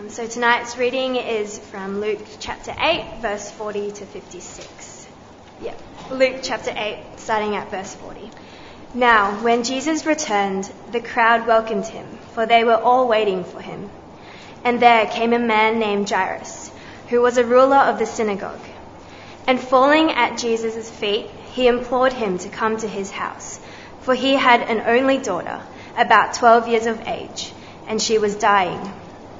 So tonight's reading is from Luke chapter 8, verse 40 to 56. Luke chapter 8, starting at verse 40. Now, when Jesus returned, the crowd welcomed him, for they were all waiting for him. And there came a man named Jairus, who was a ruler of the synagogue. And falling at Jesus' feet, he implored him to come to his house, for he had an only daughter, about 12 years of age, and she was dying.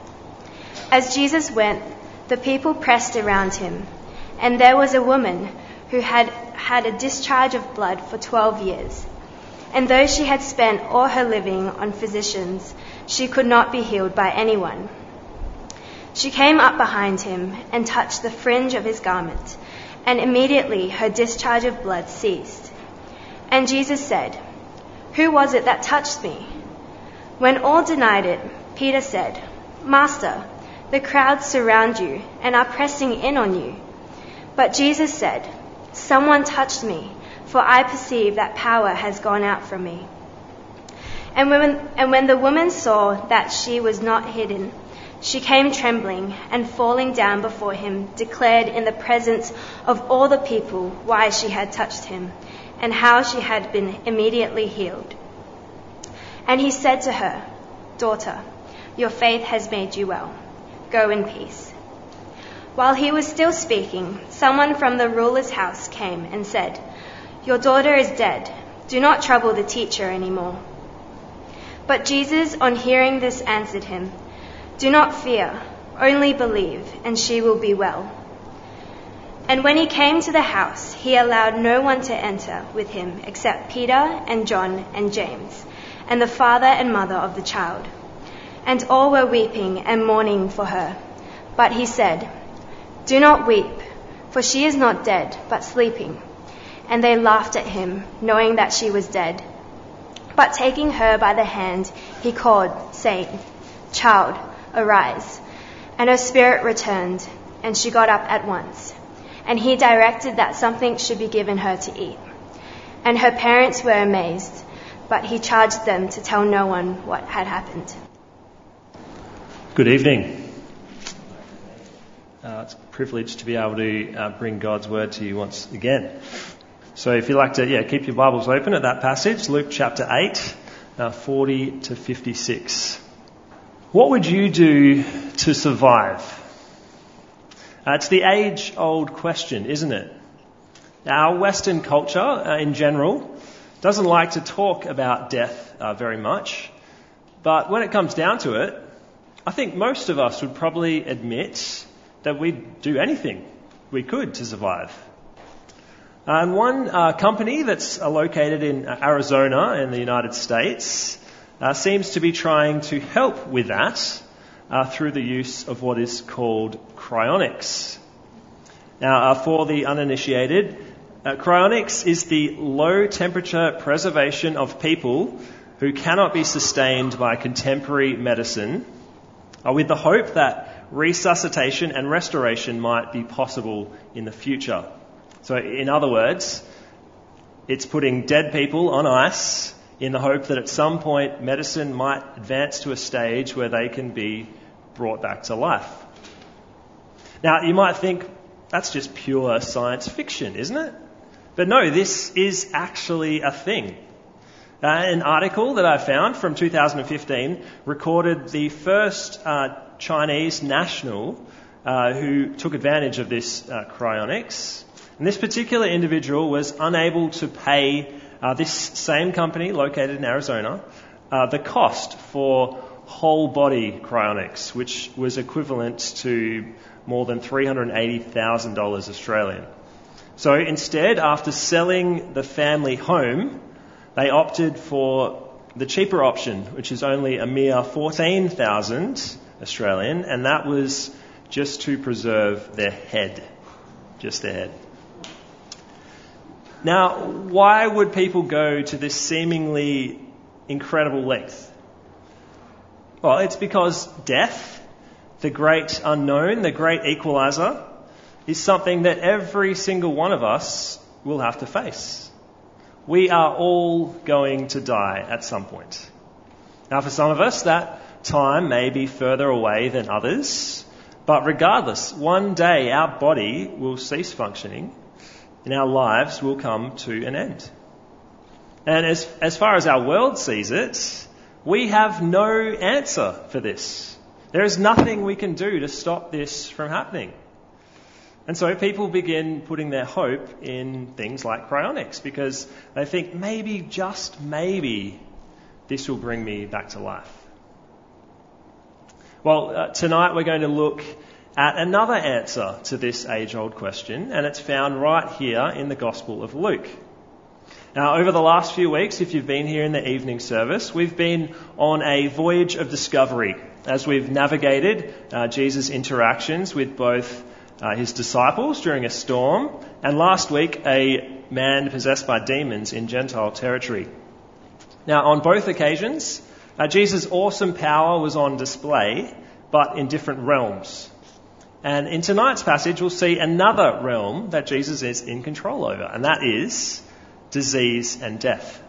As Jesus went, the people pressed around him, and there was a woman who had had a discharge of blood for 12 years. And though she had spent all her living on physicians, she could not be healed by anyone. She came up behind him and touched the fringe of his garment, and immediately her discharge of blood ceased. And Jesus said, "Who was it that touched me?" When all denied it, Peter said, "Master, the crowds surround you and are pressing in on you." But Jesus said, "Someone touched me, for I perceive that power has gone out from me." And when the woman saw that she was not hidden, she came trembling and falling down before him, declared in the presence of all the people why she had touched him and how she had been immediately healed. And he said to her, "Daughter, your faith has made you well. Go in peace." While he was still speaking, someone from the ruler's house came and said, "Your daughter is dead. Do not trouble the teacher anymore." But Jesus, on hearing this, answered him, "Do not fear, only believe, and she will be well." And when he came to the house, he allowed no one to enter with him except Peter and John and James, and the father and mother of the child. And all were weeping and mourning for her. But he said, "Do not weep, for she is not dead, but sleeping." And they laughed at him, knowing that she was dead. But taking her by the hand, he called, saying, "Child, arise." And her spirit returned, and she got up at once. And he directed that something should be given her to eat. And her parents were amazed, but he charged them to tell no one what had happened. Good evening. It's a privilege to be able to bring God's word to you once again. So if you'd like to keep your Bibles open at that passage, Luke chapter 8, 40 to 56. What would you do to survive? It's the age-old question, isn't it? Our Western culture in general doesn't like to talk about death very much, but when it comes down to it, I think most of us would probably admit that we'd do anything we could to survive. And one company that's located in Arizona in the United States seems to be trying to help with that through the use of what is called cryonics. Now, for the uninitiated, cryonics is the low temperature preservation of people who cannot be sustained by contemporary medicine, with the hope that resuscitation and restoration might be possible in the future. So in other words, it's putting dead people on ice in the hope that at some point medicine might advance to a stage where they can be brought back to life. Now, you might think that's just pure science fiction, isn't it? But no, this is actually a thing. An article that I found from 2015 recorded the first Chinese national who took advantage of this cryonics. And this particular individual was unable to pay this same company located in Arizona the cost for whole body cryonics, which was equivalent to more than $380,000 Australian. So instead, after selling the family home, they opted for the cheaper option, which is only a mere 14,000 Australian, and that was just to preserve their head, just their head. Now, why would people go to this seemingly incredible length? Well, it's because death, the great unknown, the great equalizer, is something that every single one of us will have to face. We are all going to die at some point. Now, for some of us, that time may be further away than others, but regardless, one day our body will cease functioning and our lives will come to an end. And as far as our world sees it, we have no answer for this. There is nothing we can do to stop this from happening. And so people begin putting their hope in things like cryonics because they think maybe, just maybe, this will bring me back to life. Well, tonight we're going to look at another answer to this age-old question, and it's found right here in the Gospel of Luke. Now, over the last few weeks, if you've been here in the evening service, we've been on a voyage of discovery as we've navigated Jesus' interactions with both his disciples during a storm, and last week a man possessed by demons in Gentile territory. Now, on both occasions, Jesus' awesome power was on display, but in different realms. And in tonight's passage, we'll see another realm that Jesus is in control over, and that is disease and death.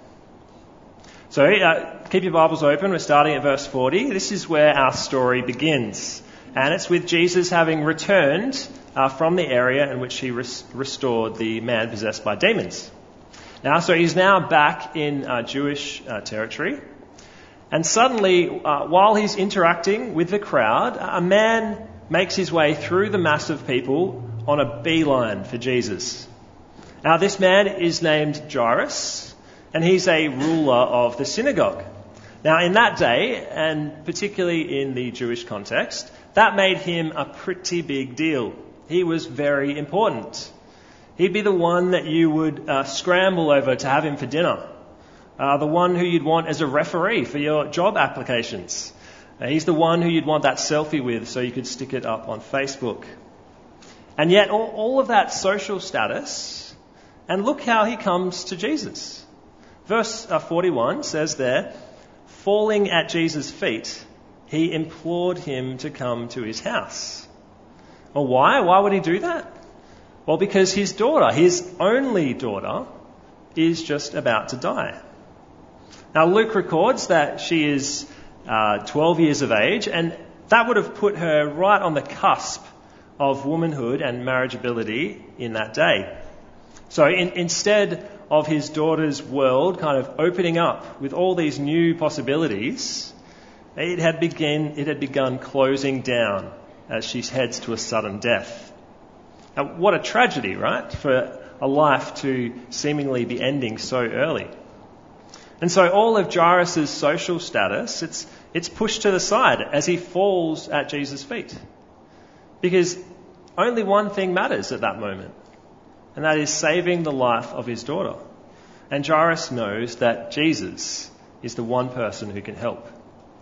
So keep your Bibles open. We're starting at verse 40. This is where our story begins. And it's with Jesus having returned from the area in which he restored the man possessed by demons. So he's now back in Jewish territory. And suddenly, while he's interacting with the crowd, a man makes his way through the mass of people on a beeline for Jesus. Now, this man is named Jairus, and he's a ruler of the synagogue. Now, in that day, and particularly in the Jewish context, that made him a pretty big deal. He was very important. He'd be the one that you would scramble over to have him for dinner. The one who you'd want as a referee for your job applications. He's the one who you'd want that selfie with so you could stick it up on Facebook. And yet all of that social status, and look how he comes to Jesus. Verse 41 says there, falling at Jesus' feet, he implored him to come to his house. Well, why? Why would he do that? Well, because his daughter, his only daughter, is just about to die. Now, Luke records that she is 12 years of age, and that would have put her right on the cusp of womanhood and marriageability in that day. So instead of his daughter's world kind of opening up with all these new possibilities, it had begun closing down as she heads to a sudden death. Now, what a tragedy, right? For a life to seemingly be ending so early. And so all of Jairus' social status, it's pushed to the side as he falls at Jesus' feet. Because only one thing matters at that moment, and that is saving the life of his daughter. And Jairus knows that Jesus is the one person who can help.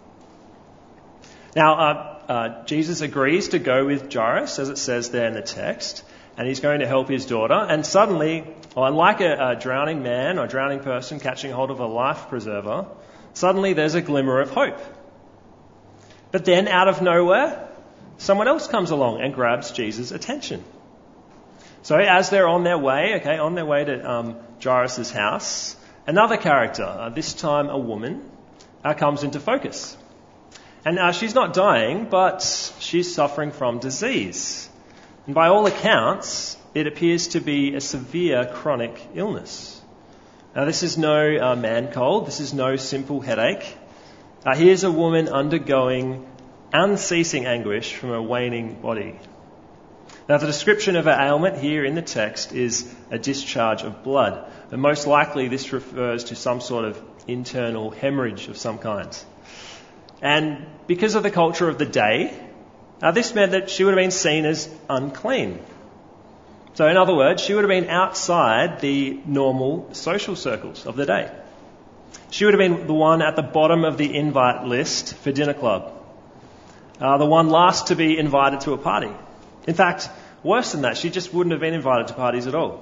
Now, Jesus agrees to go with Jairus, as it says there in the text, and he's going to help his daughter. And suddenly, unlike a drowning man or drowning person catching hold of a life preserver, suddenly there's a glimmer of hope. But then, out of nowhere, someone else comes along and grabs Jesus' attention. So as they're on their way to Jairus' house, another character, this time a woman, comes into focus. And she's not dying, but she's suffering from disease. And by all accounts, it appears to be a severe chronic illness. Now, this is no man cold. This is no simple headache. Here's a woman undergoing unceasing anguish from a waning body. Now, the description of her ailment here in the text is a discharge of blood. And most likely this refers to some sort of internal hemorrhage of some kind. And because of the culture of the day, this meant that she would have been seen as unclean. So in other words, she would have been outside the normal social circles of the day. She would have been the one at the bottom of the invite list for dinner club. The one last to be invited to a party. In fact, worse than that, she just wouldn't have been invited to parties at all.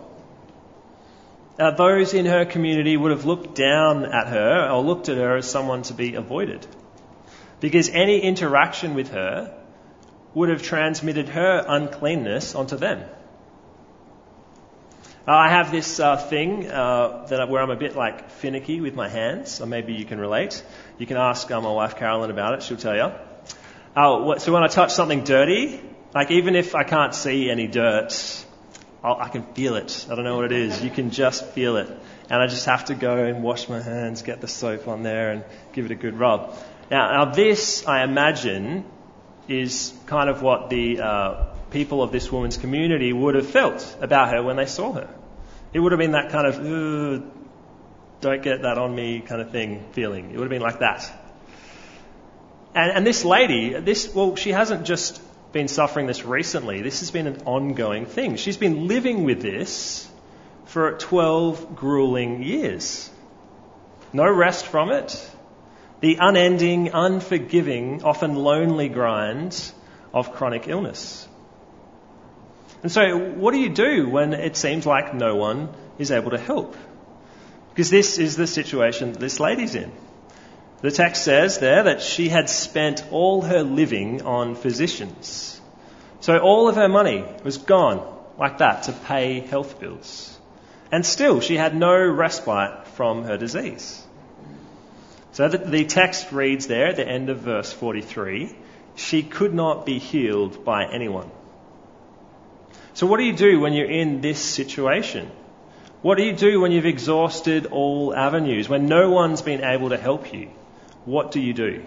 Those in her community would have looked down at her or looked at her as someone to be avoided. Because any interaction with her would have transmitted her uncleanness onto them. I have this thing where I'm a bit like finicky with my hands, so maybe you can relate. You can ask my wife Carolyn about it, she'll tell you. So when I touch something dirty, like even if I can't see any dirt, I can feel it. I don't know what it is. You can just feel it. And I just have to go and wash my hands, get the soap on there and give it a good rub. Now this, I imagine, is kind of what the people of this woman's community would have felt about her when they saw her. It would have been that kind of, don't get that on me kind of thing feeling. It would have been like that. And this lady, she hasn't just been suffering this recently. This has been an ongoing thing. She's been living with this for 12 grueling years. No rest from it. The unending, unforgiving, often lonely grind of chronic illness. And so what do you do when it seems like no one is able to help? Because this is the situation that this lady's in. The text says there that she had spent all her living on physicians. So all of her money was gone like that to pay health bills. And still she had no respite from her disease. So the text reads there at the end of verse 43, she could not be healed by anyone. So what do you do when you're in this situation? What do you do when you've exhausted all avenues, when no one's been able to help you? What do you do?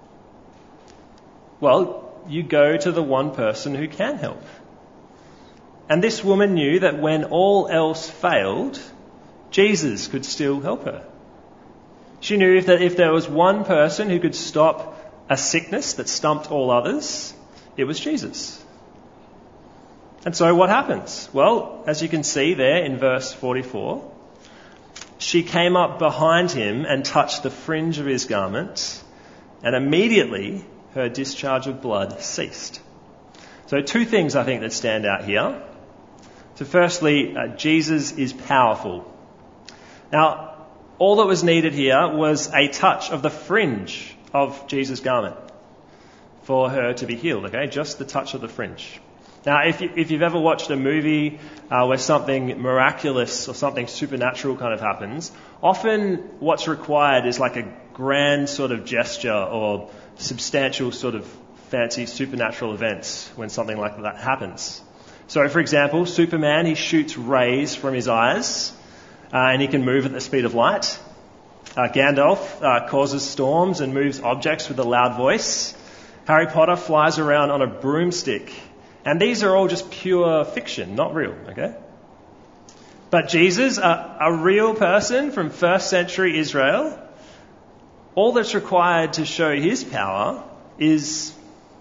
Well, you go to the one person who can help. And this woman knew that when all else failed, Jesus could still help her. She knew that if there was one person who could stop a sickness that stumped all others, it was Jesus. And so what happens? Well, as you can see there in verse 44, she came up behind him and touched the fringe of his garment, and immediately her discharge of blood ceased. So two things I think that stand out here. So firstly, Jesus is powerful. Now, all that was needed here was a touch of the fringe of Jesus' garment for her to be healed, okay? Just the touch of the fringe. Now, if you've ever watched a movie where something miraculous or something supernatural kind of happens, often what's required is like a grand sort of gesture or substantial sort of fancy supernatural events when something like that happens. So, for example, Superman, he shoots rays from his eyes and he can move at the speed of light. Gandalf causes storms and moves objects with a loud voice. Harry Potter flies around on a broomstick. And these are all just pure fiction, not real, okay? But Jesus, a real person from first century Israel, all that's required to show his power is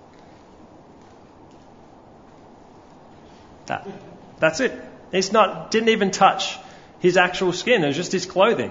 that. That's it. Didn't even touch his actual skin, it was just his clothing.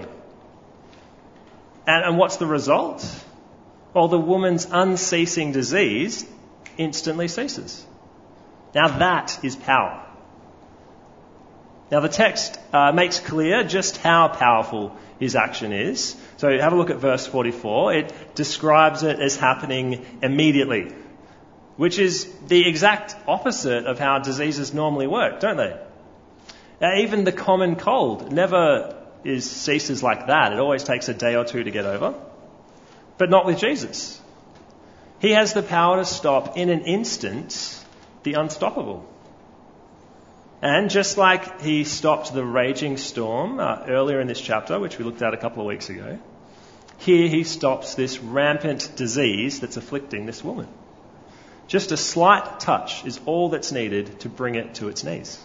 And what's the result? Well, the woman's unceasing disease instantly ceases. Now that is power. Now the text makes clear just how powerful his action is. So have a look at verse 44. It describes it as happening immediately, which is the exact opposite of how diseases normally work, don't they? Even the common cold never ceases like that. It always takes a day or two to get over. But not with Jesus. He has the power to stop in an instant the unstoppable. And just like he stopped the raging storm earlier in this chapter, which we looked at a couple of weeks ago, here he stops this rampant disease that's afflicting this woman. Just a slight touch is all that's needed to bring it to its knees.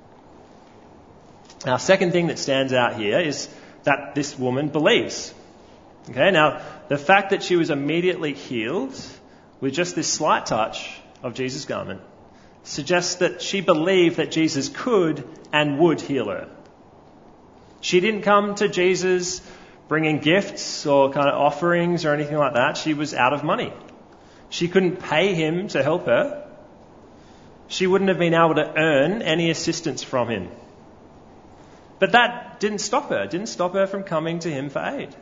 Now, second thing that stands out here is that this woman believes. Okay, now the fact that she was immediately healed with just this slight touch of Jesus' garment suggests that she believed that Jesus could and would heal her. She didn't come to Jesus bringing gifts or kind of offerings or anything like that. She was out of money. She couldn't pay him to help her. She wouldn't have been able to earn any assistance from him. But that didn't stop her. It didn't stop her from coming to him for aid.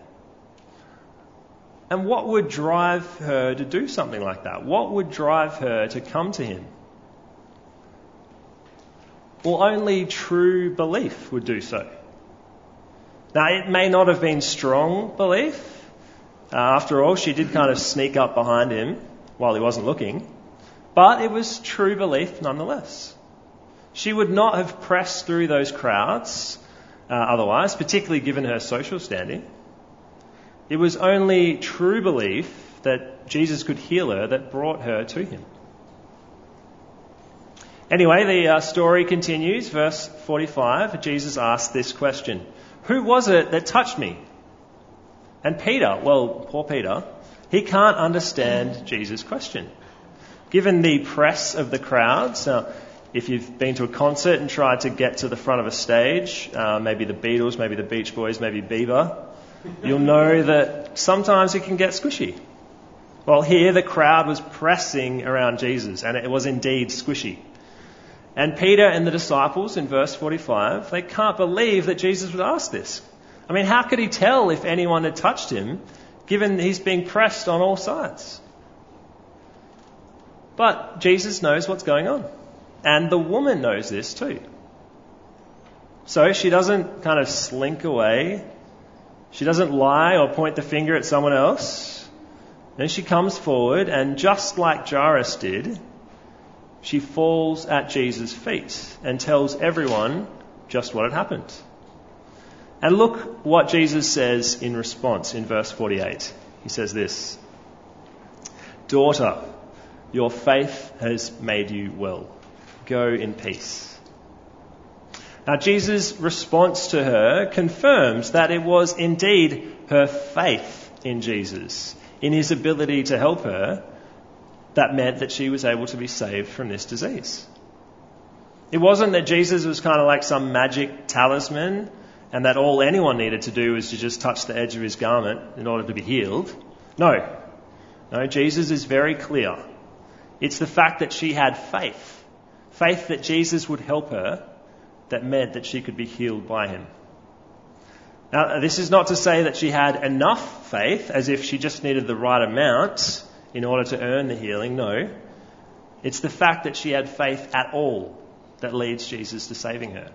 And what would drive her to do something like that? What would drive her to come to him? Well, only true belief would do so. Now, it may not have been strong belief. After all, she did kind of sneak up behind him while he wasn't looking. But it was true belief nonetheless. She would not have pressed through those crowds otherwise, particularly given her social standing. It was only true belief that Jesus could heal her that brought her to him. Anyway, the story continues. Verse 45, Jesus asked this question: "Who was it that touched me?" And Peter, well, poor Peter, he can't understand Jesus' question. Given the press of the crowds, if you've been to a concert and tried to get to the front of a stage, maybe the Beatles, maybe the Beach Boys, maybe Bieber, you'll know that sometimes it can get squishy. Well, here the crowd was pressing around Jesus, and it was indeed squishy. And Peter and the disciples in verse 45, they can't believe that Jesus would ask this. I mean, how could he tell if anyone had touched him, given he's being pressed on all sides? But Jesus knows what's going on. And the woman knows this too. So she doesn't kind of slink away. She doesn't lie or point the finger at someone else. Then she comes forward, and just like Jairus did, she falls at Jesus' feet and tells everyone just what had happened. And look what Jesus says in response in verse 48. He says this: "Daughter, your faith has made you well. Go in peace." Now, Jesus' response to her confirms that it was indeed her faith in Jesus, in his ability to help her, that meant that she was able to be saved from this disease. It wasn't that Jesus was kind of like some magic talisman and that all anyone needed to do was to just touch the edge of his garment in order to be healed. No, Jesus is very clear. It's the fact that she had faith that Jesus would help her, that meant that she could be healed by him. Now, this is not to say that she had enough faith, as if she just needed the right amount in order to earn the healing. No, it's the fact that she had faith at all that leads Jesus to saving her.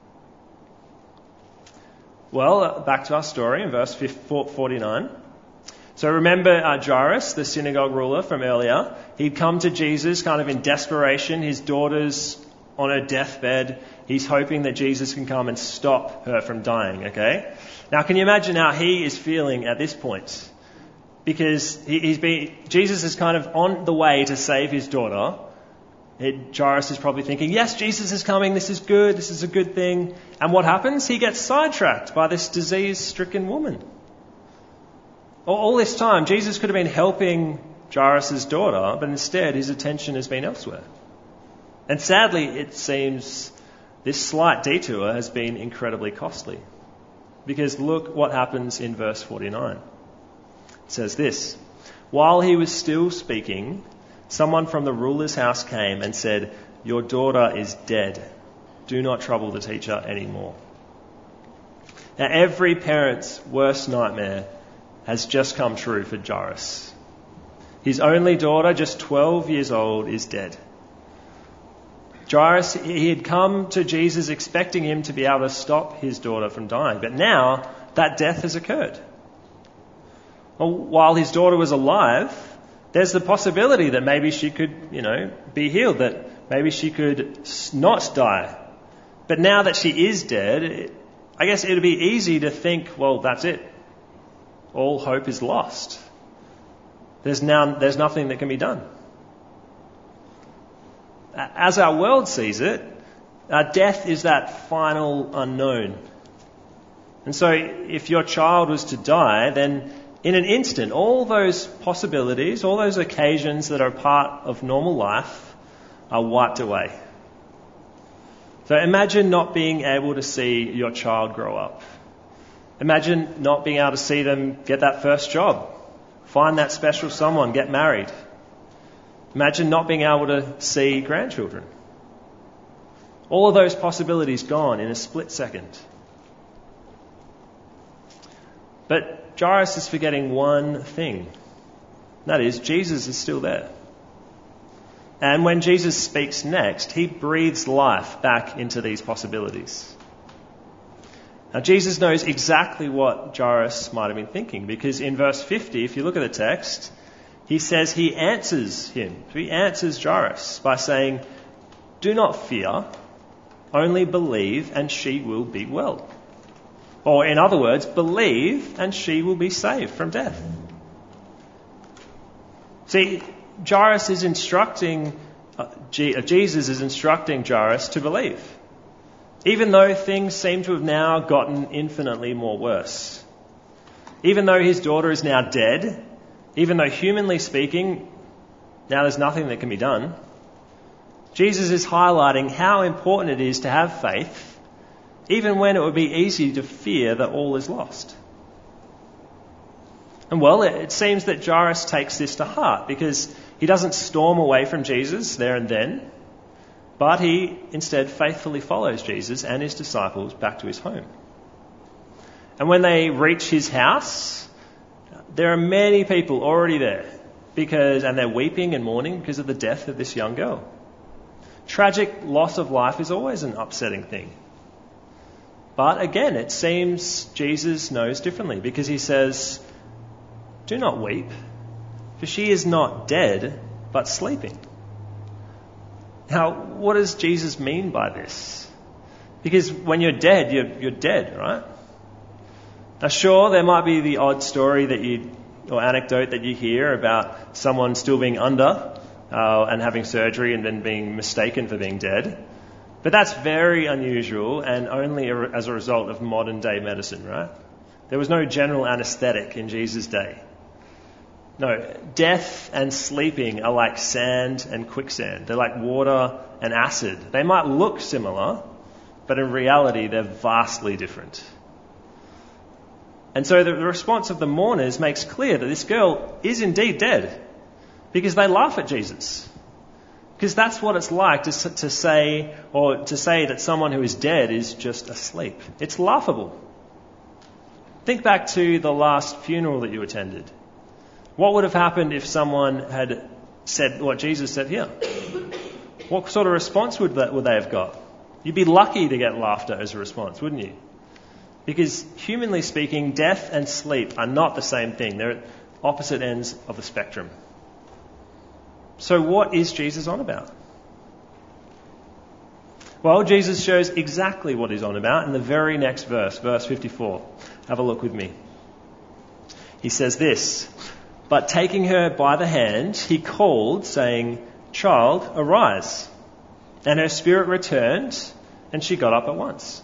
Well, back to our story in verse 49. So remember Jairus, the synagogue ruler from earlier. He'd come to Jesus kind of in desperation. His daughter's on her deathbed. He's hoping that Jesus can come and stop her from dying, okay? Now, can you imagine how he is feeling at this point? Because Jesus is kind of on the way to save his daughter. Jairus is probably thinking, yes, Jesus is coming, this is good, this is a good thing. And what happens? He gets sidetracked by this disease-stricken woman. All this time, Jesus could have been helping Jairus' daughter, but instead his attention has been elsewhere. And sadly, it seems this slight detour has been incredibly costly. Because look what happens in verse 49. It says this: "While he was still speaking, someone from the ruler's house came and said, 'Your daughter is dead. Do not trouble the teacher anymore.'" Now, every parent's worst nightmare has just come true for Jairus. His only daughter, just 12 years old, is dead. Jairus, he had come to Jesus expecting him to be able to stop his daughter from dying, but now that death has occurred. Well, while his daughter was alive, there's the possibility that maybe she could, be healed, that maybe she could not die. But now that she is dead, I guess it would be easy to think, well, that's it. All hope is lost. There's nothing that can be done. As our world sees it, death is that final unknown. And so if your child was to die, then in an instant, all those possibilities, all those occasions that are part of normal life are wiped away. So imagine not being able to see your child grow up. Imagine not being able to see them get that first job, find that special someone, get married. Imagine not being able to see grandchildren. All of those possibilities gone in a split second. But Jairus is forgetting one thing. That is, Jesus is still there. And when Jesus speaks next, he breathes life back into these possibilities. Now, Jesus knows exactly what Jairus might have been thinking, because in verse 50, if you look at the text, he says he answers him. He answers Jairus by saying, "Do not fear, only believe and she will be well." Or in other words, believe and she will be saved from death. See, Jairus is instructing, Jesus is instructing Jairus to believe, even though things seem to have now gotten infinitely more worse. Even though his daughter is now dead, even though humanly speaking, now there's nothing that can be done, Jesus is highlighting how important it is to have faith, even when it would be easy to fear that all is lost. And well, it seems that Jairus takes this to heart, because he doesn't storm away from Jesus there and then, but he instead faithfully follows Jesus and his disciples back to his home. And when they reach his house, there are many people already there, and they're weeping and mourning because of the death of this young girl. Tragic loss of life is always an upsetting thing. But again, it seems Jesus knows differently, because he says, "Do not weep, for she is not dead, but sleeping." Now, what does Jesus mean by this? Because when you're dead, you're dead, right? Now, sure, there might be the odd story or anecdote that you hear about someone still being under and having surgery and then being mistaken for being dead. But that's very unusual, and only as a result of modern day medicine, right? There was no general anesthetic in Jesus' day. No, death and sleeping are like sand and quicksand. They're like water and acid. They might look similar, but in reality they're vastly different. And so the response of the mourners makes clear that this girl is indeed dead, because they laugh at Jesus. Because that's what it's like to say that someone who is dead is just asleep. It's laughable. Think back to the last funeral that you attended. What would have happened if someone had said what Jesus said here? What sort of response would they have got? You'd be lucky to get laughter as a response, wouldn't you? Because humanly speaking, death and sleep are not the same thing. They're at opposite ends of the spectrum. So what is Jesus on about? Well, Jesus shows exactly what he's on about in the very next verse, verse 54. Have a look with me. He says this, "But taking her by the hand, he called, saying, 'Child, arise.' And her spirit returned, and she got up at once."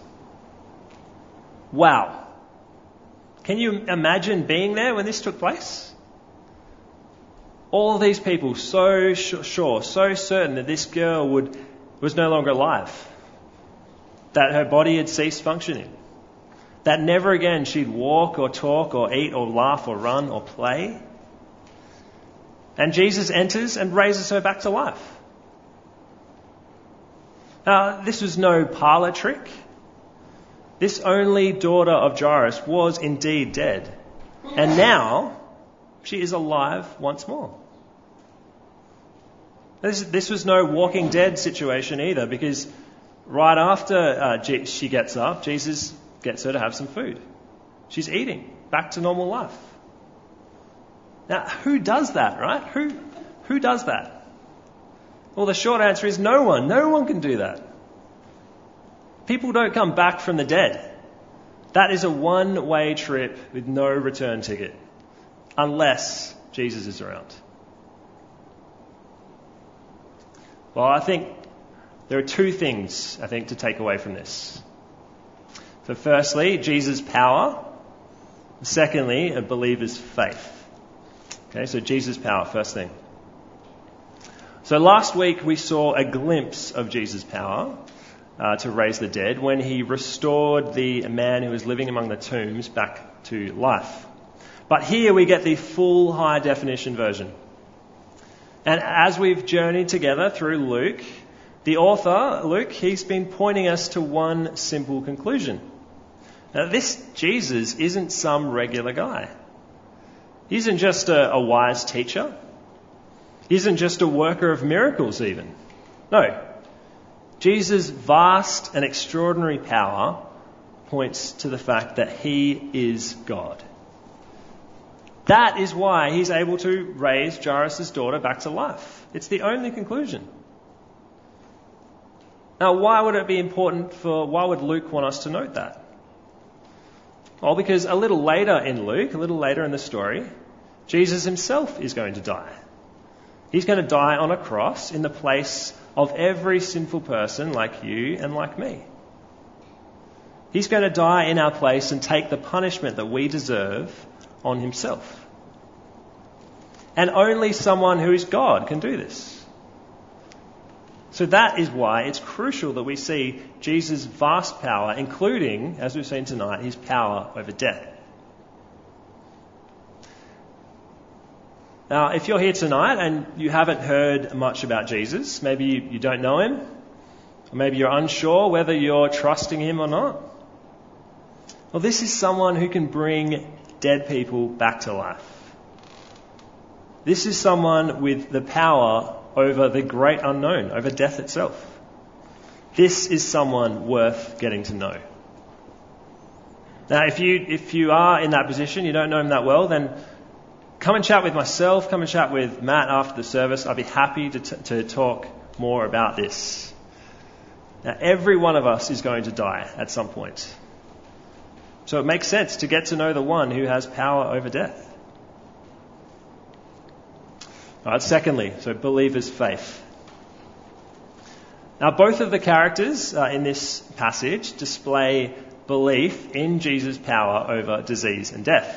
Wow. Can you imagine being there when this took place? All of these people so sure, so certain that this girl was no longer alive, that her body had ceased functioning, that never again she'd walk or talk or eat or laugh or run or play. And Jesus enters and raises her back to life. Now, this was no parlour trick. This only daughter of Jairus was indeed dead. And now she is alive once more. This was no Walking Dead situation either, because right after she gets up, Jesus gets her to have some food. She's eating, back to normal life. Now, who does that, right? Who does that? Well, the short answer is no one. No one can do that. People don't come back from the dead. That is a one-way trip with no return ticket, unless Jesus is around. Well, I think there are two things, to take away from this. So firstly, Jesus' power. Secondly, a believer's faith. Okay, so Jesus' power, first thing. So last week we saw a glimpse of Jesus' power to raise the dead when he restored the man who was living among the tombs back to life. But here we get the full high definition version. And as we've journeyed together through Luke, the author, Luke, he's been pointing us to one simple conclusion. Now, this Jesus isn't some regular guy. He isn't just a wise teacher. isn't just a worker of miracles even. No. Jesus' vast and extraordinary power points to the fact that he is God. That is why he's able to raise Jairus' daughter back to life. It's the only conclusion. Now, why would Luke want us to note that? Well, because a little later in Luke, a little later in the story, Jesus himself is going to die. He's going to die on a cross in the place of every sinful person like you and like me. He's going to die in our place and take the punishment that we deserve on himself. And only someone who is God can do this. So that is why it's crucial that we see Jesus' vast power, including, as we've seen tonight, his power over death. Now, if you're here tonight and you haven't heard much about Jesus, maybe you don't know him, or maybe you're unsure whether you're trusting him or not, well, this is someone who can bring dead people back to life. This is someone with the power over the great unknown, over death itself. This is someone worth getting to know. Now, if you are in that position, you don't know him that well, then come and chat with myself, come and chat with Matt after the service. I'd be happy to talk more about this. Now, every one of us is going to die at some point. So it makes sense to get to know the one who has power over death. All right, secondly, so believers' faith. Now, both of the characters in this passage display belief in Jesus' power over disease and death.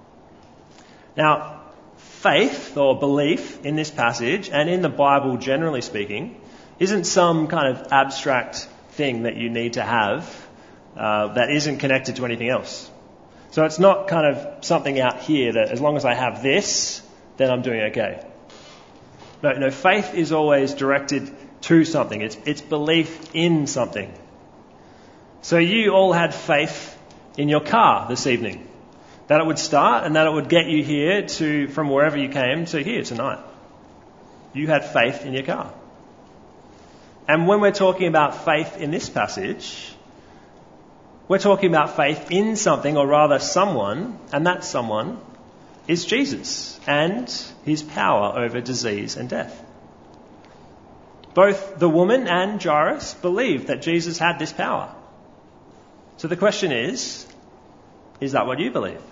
Now, faith or belief in this passage and in the Bible generally speaking isn't some kind of abstract thing that you need to have that isn't connected to anything else. So it's not kind of something out here that as long as I have this, then I'm doing okay. No, faith is always directed to something. It's belief in something. So you all had faith in your car this evening, that it would start and that it would get you here from wherever you came to here tonight. You had faith in your car. And when we're talking about faith in this passage, we're talking about faith in something, or rather someone, and that someone is Jesus and his power over disease and death. Both the woman and Jairus believed that Jesus had this power. So the question is that what you believe?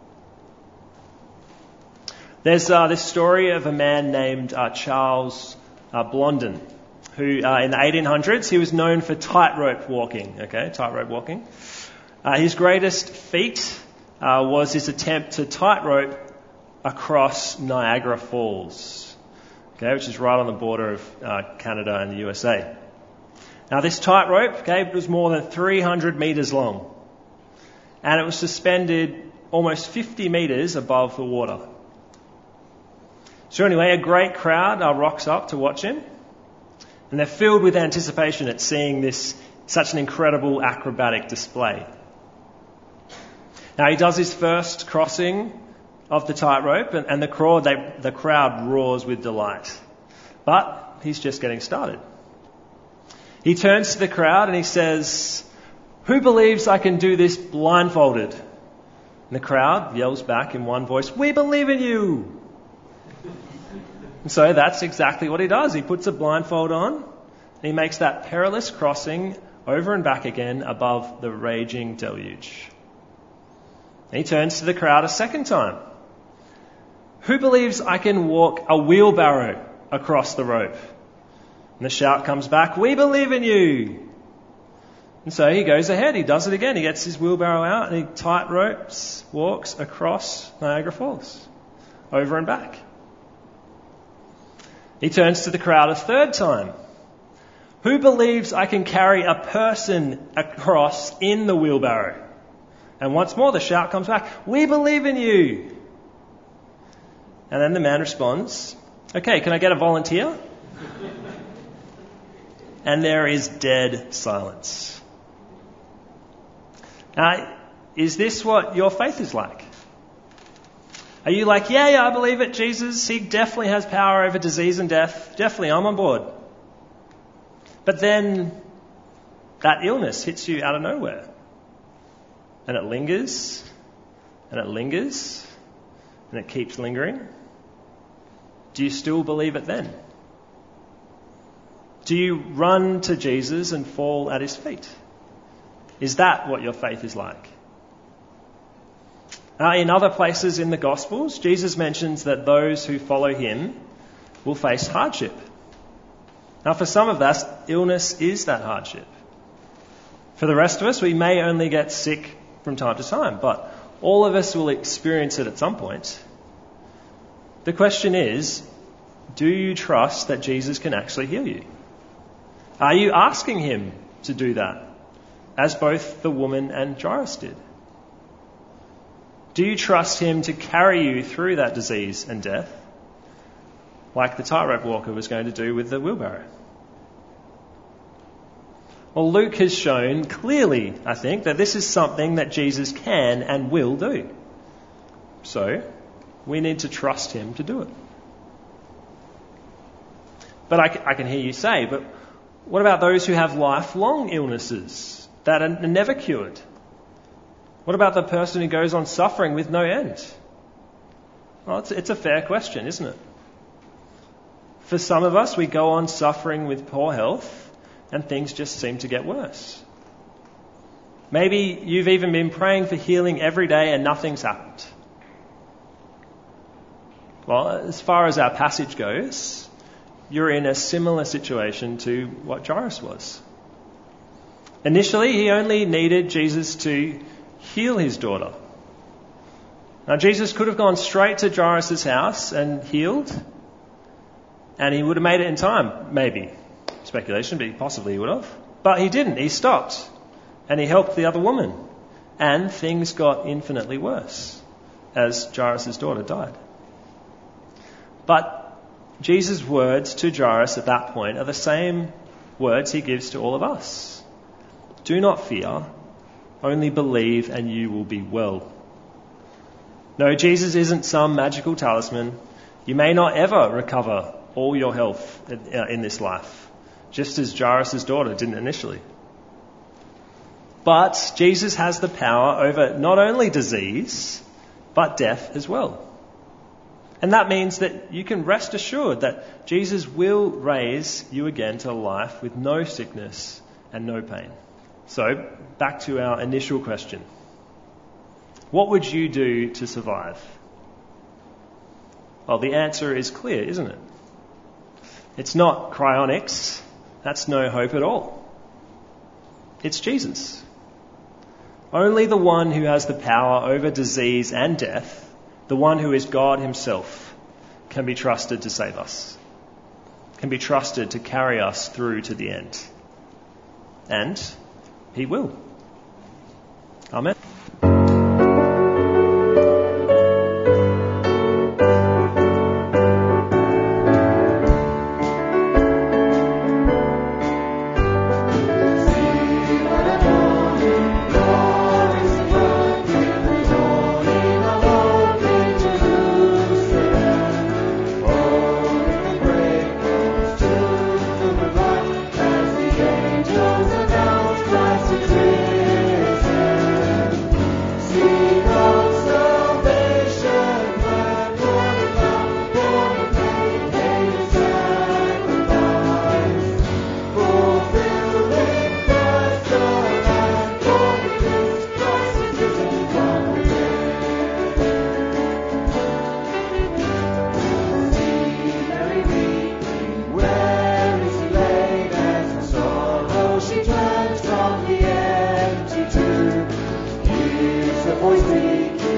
There's this story of a man named Charles Blondin, who in the 1800s, he was known for tightrope walking. His greatest feat was his attempt to tightrope across Niagara Falls, which is right on the border of Canada and the USA. Now, this tightrope, was more than 300 metres long, and it was suspended almost 50 metres above the water. So anyway, a great crowd rocks up to watch him, and they're filled with anticipation at seeing such an incredible acrobatic display. Now, he does his first crossing of the tightrope, and the crowd roars with delight. But he's just getting started. He turns to the crowd and he says, "Who believes I can do this blindfolded?" And the crowd yells back in one voice, "We believe in you!" And so that's exactly what he does. He puts a blindfold on and he makes that perilous crossing over and back again above the raging deluge. And he turns to the crowd a second time. "Who believes I can walk a wheelbarrow across the rope?" And the shout comes back, "We believe in you!" And so he goes ahead, he does it again. He gets his wheelbarrow out and he tight ropes, walks across Niagara Falls, over and back. He turns to the crowd a third time. "Who believes I can carry a person across in the wheelbarrow?" And once more the shout comes back, "We believe in you!" And then the man responds, "Okay, can I get a volunteer?" And there is dead silence. Now, is this what your faith is like? Are you like, yeah, I believe it, Jesus, he definitely has power over disease and death. Definitely, I'm on board. But then that illness hits you out of nowhere. And it lingers, and it lingers, and it keeps lingering. Do you still believe it then? Do you run to Jesus and fall at his feet? Is that what your faith is like? In other places in the Gospels, Jesus mentions that those who follow him will face hardship. Now, for some of us, illness is that hardship. For the rest of us, we may only get sick from time to time, but all of us will experience it at some point. The question is, do you trust that Jesus can actually heal you? Are you asking him to do that, as both the woman and Jairus did? Do you trust him to carry you through that disease and death, like the tightrope walker was going to do with the wheelbarrow? Well, Luke has shown clearly, I think, that this is something that Jesus can and will do. So, we need to trust him to do it. But I can hear you say, but what about those who have lifelong illnesses that are never cured? What about the person who goes on suffering with no end? Well, it's a fair question, isn't it? For some of us, we go on suffering with poor health and things just seem to get worse. Maybe you've even been praying for healing every day and nothing's happened. Well, as far as our passage goes, you're in a similar situation to what Jairus was. Initially, he only needed Jesus to heal his daughter. Now, Jesus could have gone straight to Jairus' house and healed, and he would have made it in time, maybe. Speculation, but possibly he would have. But he didn't. He stopped, and he helped the other woman. And things got infinitely worse as Jairus' daughter died. But Jesus' words to Jairus at that point are the same words he gives to all of us. Do not fear, only believe and you will be well. No, Jesus isn't some magical talisman. You may not ever recover all your health in this life, just as Jairus' daughter didn't initially. But Jesus has the power over not only disease, but death as well. And that means that you can rest assured that Jesus will raise you again to life with no sickness and no pain. So, back to our initial question. What would you do to survive? Well, the answer is clear, isn't it? It's not cryonics. That's no hope at all. It's Jesus. Only the one who has the power over disease and death, the one who is God himself, can be trusted to save us, can be trusted to carry us through to the end. And he will. Amen. Voice